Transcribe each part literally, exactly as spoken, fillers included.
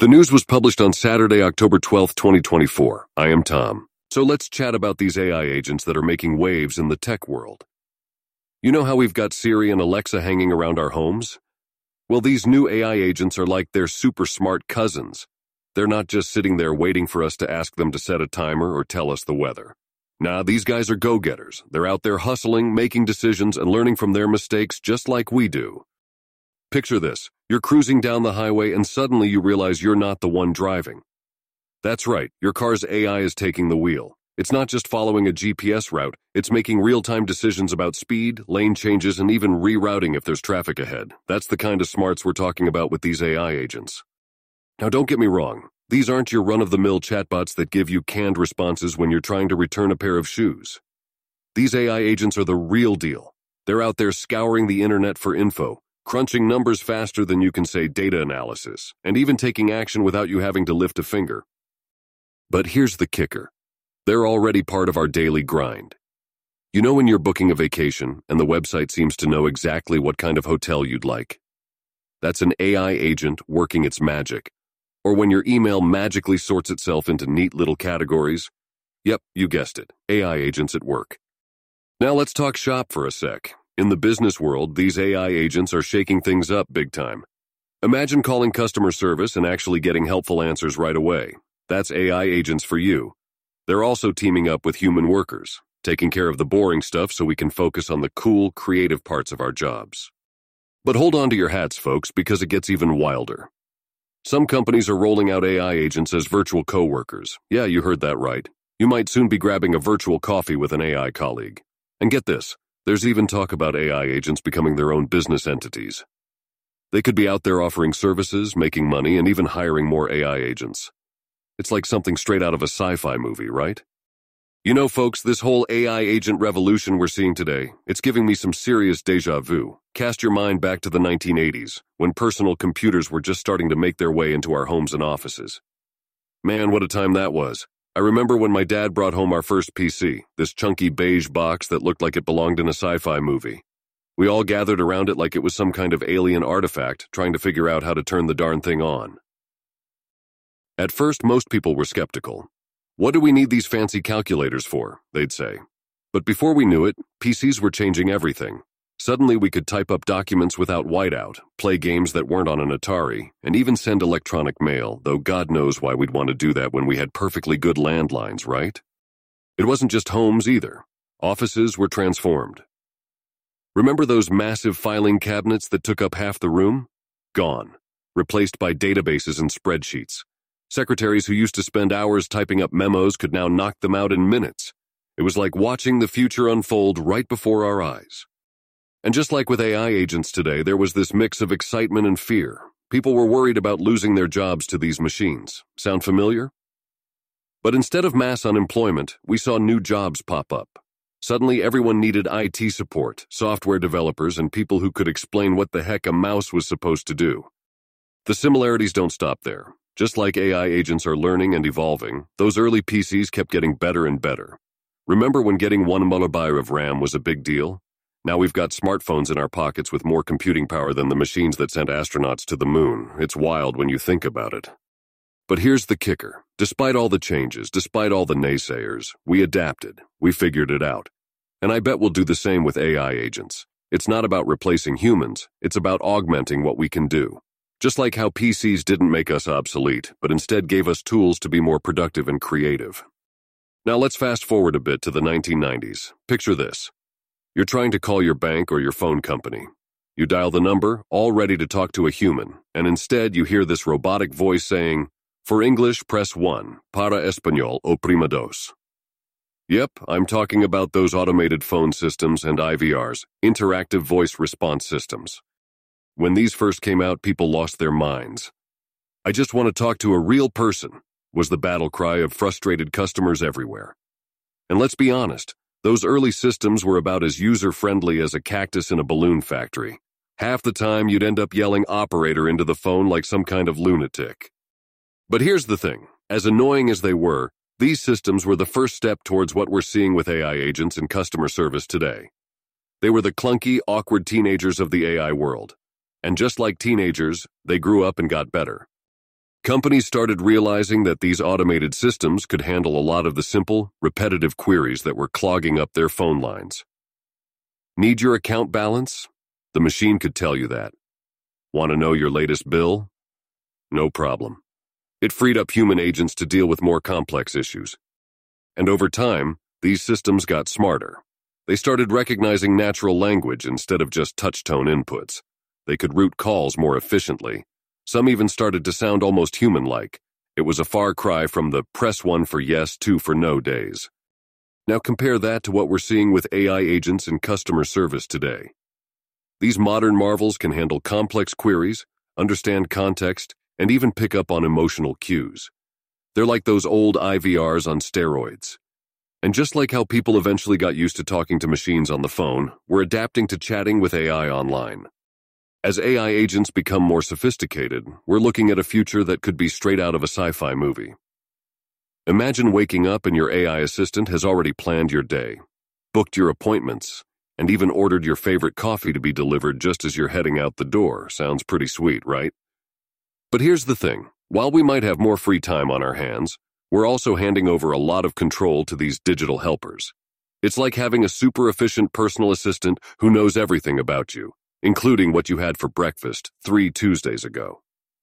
The news was published on Saturday, October twelfth, twenty twenty-four. I am Tom. So let's chat about these A I agents that are making waves in the tech world. You know how we've got Siri and Alexa hanging around our homes? Well, these new A I agents are like their super smart cousins. They're not just sitting there waiting for us to ask them to set a timer or tell us the weather. Nah, these guys are go-getters. They're out there hustling, making decisions, and learning from their mistakes just like we do. Picture this. You're cruising down the highway and suddenly you realize you're not the one driving. That's right, your car's A I is taking the wheel. It's not just following a G P S route, it's making real-time decisions about speed, lane changes, and even rerouting if there's traffic ahead. That's the kind of smarts we're talking about with these A I agents. Now don't get me wrong, these aren't your run-of-the-mill chatbots that give you canned responses when you're trying to return a pair of shoes. These A I agents are the real deal. They're out there scouring the internet for info, crunching numbers faster than you can say data analysis, and even taking action without you having to lift a finger. But here's the kicker. They're already part of our daily grind. You know when you're booking a vacation and the website seems to know exactly what kind of hotel you'd like? That's an A I agent working its magic. Or when your email magically sorts itself into neat little categories? Yep, you guessed it, A I agents at work. Now let's talk shop for a sec. In the business world, these A I agents are shaking things up big time. Imagine calling customer service and actually getting helpful answers right away. That's A I agents for you. They're also teaming up with human workers, taking care of the boring stuff so we can focus on the cool, creative parts of our jobs. But hold on to your hats, folks, because it gets even wilder. Some companies are rolling out A I agents as virtual coworkers. Yeah, you heard that right. You might soon be grabbing a virtual coffee with an A I colleague. And get this, there's even talk about A I agents becoming their own business entities. They could be out there offering services, making money, and even hiring more A I agents. It's like something straight out of a sci-fi movie, right? You know, folks, this whole A I agent revolution we're seeing today, it's giving me some serious déjà vu. Cast your mind back to the nineteen eighties, when personal computers were just starting to make their way into our homes and offices. Man, what a time that was. I remember when my dad brought home our first P C, this chunky beige box that looked like it belonged in a sci-fi movie. We all gathered around it like it was some kind of alien artifact, trying to figure out how to turn the darn thing on. At first, most people were skeptical. What do we need these fancy calculators for, they'd say. But before we knew it, P Cs were changing everything. Suddenly we could type up documents without whiteout, play games that weren't on an Atari, and even send electronic mail, though God knows why we'd want to do that when we had perfectly good landlines, right? It wasn't just homes either. Offices were transformed. Remember those massive filing cabinets that took up half the room? Gone. Replaced by databases and spreadsheets. Secretaries who used to spend hours typing up memos could now knock them out in minutes. It was like watching the future unfold right before our eyes. And just like with A I agents today, there was this mix of excitement and fear. People were worried about losing their jobs to these machines. Sound familiar? But instead of mass unemployment, we saw new jobs pop up. Suddenly everyone needed I T support, software developers, and people who could explain what the heck a mouse was supposed to do. The similarities don't stop there. Just like A I agents are learning and evolving, those early P Cs kept getting better and better. Remember when getting one megabyte of RAM was a big deal? Now we've got smartphones in our pockets with more computing power than the machines that sent astronauts to the moon. It's wild when you think about it. But here's the kicker. Despite all the changes, despite all the naysayers, we adapted. We figured it out. And I bet we'll do the same with A I agents. It's not about replacing humans. It's about augmenting what we can do. Just like how P Cs didn't make us obsolete, but instead gave us tools to be more productive and creative. Now let's fast forward a bit to the nineteen nineties. Picture this. You're trying to call your bank or your phone company. You dial the number, all ready to talk to a human, and instead you hear this robotic voice saying, "For English, press one. Para Español, oprima dos." Yep, I'm talking about those automated phone systems and I V Rs, interactive voice response systems. When these first came out, people lost their minds. "I just want to talk to a real person," was the battle cry of frustrated customers everywhere. And let's be honest, those early systems were about as user-friendly as a cactus in a balloon factory. Half the time, you'd end up yelling operator into the phone like some kind of lunatic. But here's the thing. As annoying as they were, these systems were the first step towards what we're seeing with A I agents in customer service today. They were the clunky, awkward teenagers of the A I world. And just like teenagers, they grew up and got better. Companies started realizing that these automated systems could handle a lot of the simple, repetitive queries that were clogging up their phone lines. Need your account balance? The machine could tell you that. Want to know your latest bill? No problem. It freed up human agents to deal with more complex issues. And over time, these systems got smarter. They started recognizing natural language instead of just touch-tone inputs. They could route calls more efficiently. Some even started to sound almost human-like. It was a far cry from the press one for yes, two for no days. Now compare that to what we're seeing with A I agents in customer service today. These modern marvels can handle complex queries, understand context, and even pick up on emotional cues. They're like those old I V Rs on steroids. And just like how people eventually got used to talking to machines on the phone, we're adapting to chatting with A I online. As A I agents become more sophisticated, we're looking at a future that could be straight out of a sci-fi movie. Imagine waking up and your A I assistant has already planned your day, booked your appointments, and even ordered your favorite coffee to be delivered just as you're heading out the door. Sounds pretty sweet, right? But here's the thing. While we might have more free time on our hands, we're also handing over a lot of control to these digital helpers. It's like having a super efficient personal assistant who knows everything about you, including what you had for breakfast three Tuesdays ago.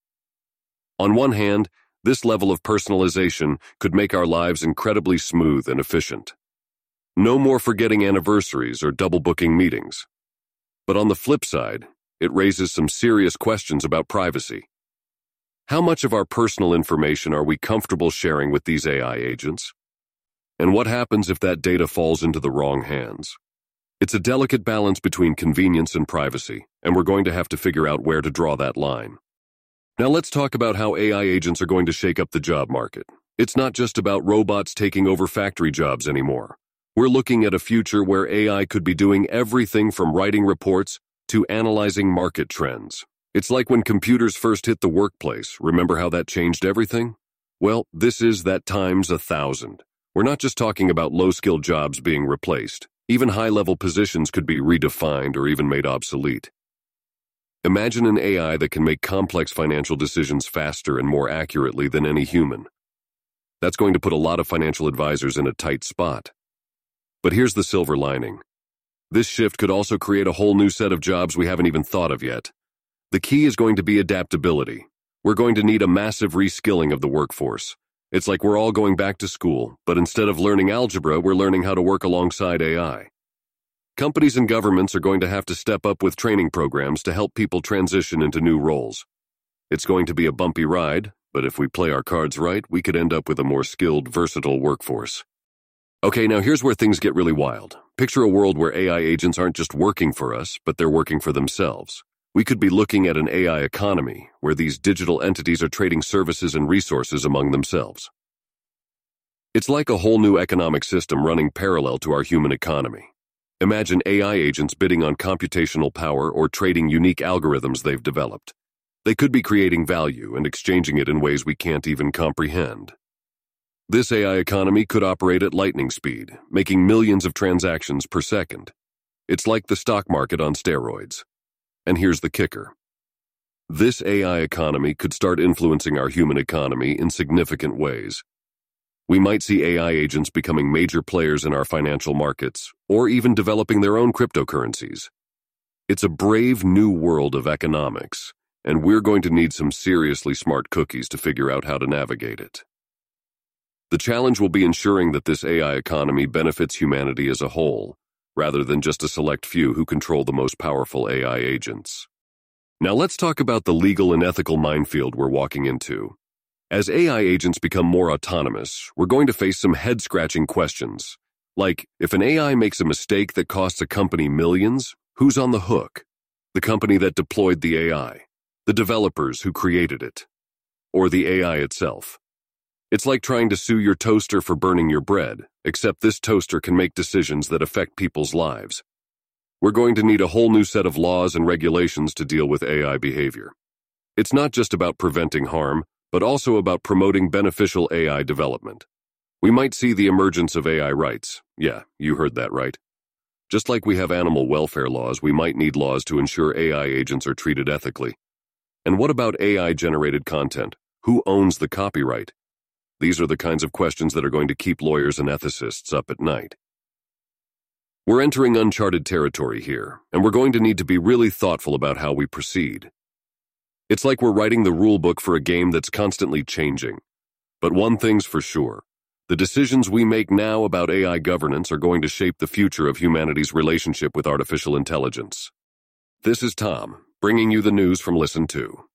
On one hand, this level of personalization could make our lives incredibly smooth and efficient. No more forgetting anniversaries or double-booking meetings. But on the flip side, it raises some serious questions about privacy. How much of our personal information are we comfortable sharing with these A I agents? And what happens if that data falls into the wrong hands? It's a delicate balance between convenience and privacy, and we're going to have to figure out where to draw that line. Now let's talk about how A I agents are going to shake up the job market. It's not just about robots taking over factory jobs anymore. We're looking at a future where A I could be doing everything from writing reports to analyzing market trends. It's like when computers first hit the workplace. Remember how that changed everything? Well, this is that times a thousand. We're not just talking about low-skilled jobs being replaced. Even high-level positions could be redefined or even made obsolete. Imagine an A I that can make complex financial decisions faster and more accurately than any human. That's going to put a lot of financial advisors in a tight spot. But here's the silver lining. This shift could also create a whole new set of jobs we haven't even thought of yet. The key is going to be adaptability. We're going to need a massive reskilling of the workforce. It's like we're all going back to school, but instead of learning algebra, we're learning how to work alongside A I. Companies and governments are going to have to step up with training programs to help people transition into new roles. It's going to be a bumpy ride, but if we play our cards right, we could end up with a more skilled, versatile workforce. Okay, now here's where things get really wild. Picture a world where A I agents aren't just working for us, but they're working for themselves. We could be looking at an A I economy where these digital entities are trading services and resources among themselves. It's like a whole new economic system running parallel to our human economy. Imagine A I agents bidding on computational power or trading unique algorithms they've developed. They could be creating value and exchanging it in ways we can't even comprehend. This A I economy could operate at lightning speed, making millions of transactions per second. It's like the stock market on steroids. And here's the kicker. This A I economy could start influencing our human economy in significant ways. We might see A I agents becoming major players in our financial markets, or even developing their own cryptocurrencies. It's a brave new world of economics, and we're going to need some seriously smart cookies to figure out how to navigate it. The challenge will be ensuring that this A I economy benefits humanity as a whole, rather than just a select few who control the most powerful A I agents. Now let's talk about the legal and ethical minefield we're walking into. As A I agents become more autonomous, we're going to face some head-scratching questions. Like, if an A I makes a mistake that costs a company millions, who's on the hook? The company that deployed the A I, the developers who created it, or the A I itself? It's like trying to sue your toaster for burning your bread, except this toaster can make decisions that affect people's lives. We're going to need a whole new set of laws and regulations to deal with A I behavior. It's not just about preventing harm, but also about promoting beneficial A I development. We might see the emergence of A I rights. Yeah, you heard that right. Just like we have animal welfare laws, we might need laws to ensure A I agents are treated ethically. And what about A I-generated content? Who owns the copyright? These are the kinds of questions that are going to keep lawyers and ethicists up at night. We're entering uncharted territory here, and we're going to need to be really thoughtful about how we proceed. It's like we're writing the rule book for a game that's constantly changing. But one thing's for sure. The decisions we make now about A I governance are going to shape the future of humanity's relationship with artificial intelligence. This is Tom, bringing you the news from Listen To.